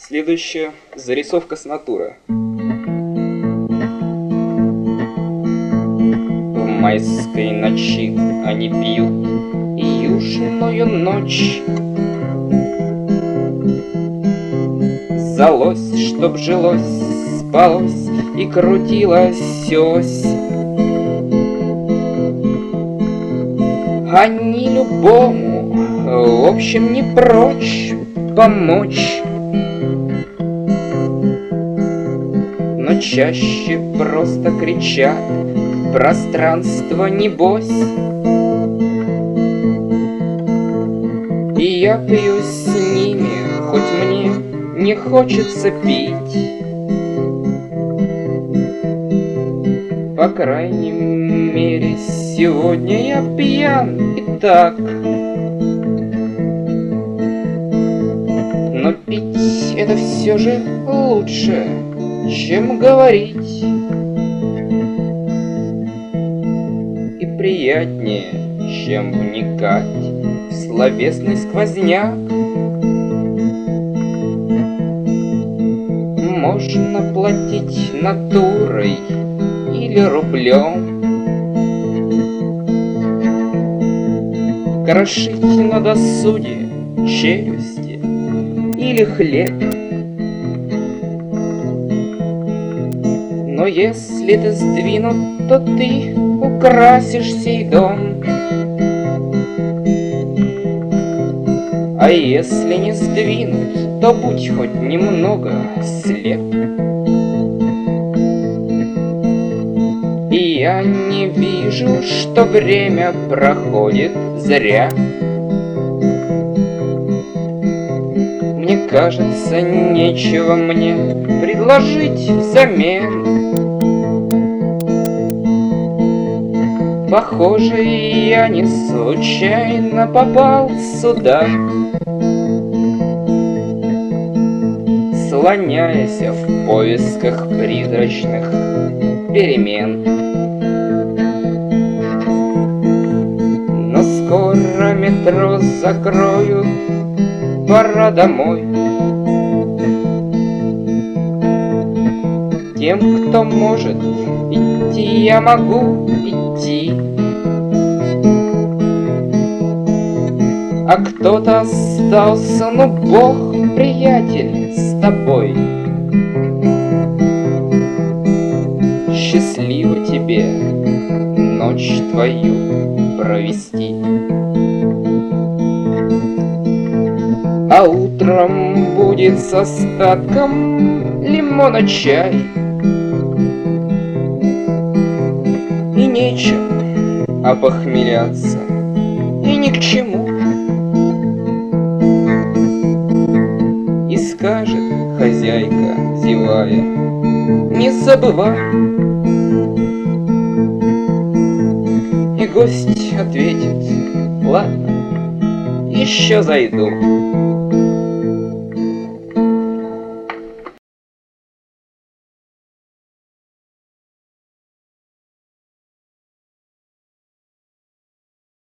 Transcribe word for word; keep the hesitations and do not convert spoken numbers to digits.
Следующая зарисовка с натуры. В майской ночи они пьют южную ночь. Залось, чтоб жилось, спалось и крутилась ось. Они любому, в общем, не прочь помочь, но чаще просто кричат в пространство небось. И я пью с ними, хоть мне не хочется пить. По крайней мере, сегодня я пьян и так. Но пить это все же лучше, чем говорить. И приятнее, чем вникать в словесный сквозняк. Можно платить натурой или рублем, крошить на досуге челюсти или хлеб. Но если ты сдвинут, то ты украсишь сей дом. А если не сдвинут, то будь хоть немного слеп. И я не вижу, что время проходит зря. Мне кажется, нечего мне предложить взамен. Похоже, я не случайно попал сюда, слоняясь в поисках призрачных перемен. Но скоро метро закроют, пора домой. Тем, кто может идти, я могу идти. А кто-то остался, ну Бог, приятель, с тобой. Счастливо тебе ночь твою провести. А утром будет с остатком лимона чай. И нечем опохмеляться, и ни к чему. И скажет хозяйка, зевая: не забывай. И гость ответит: ладно, еще зайду.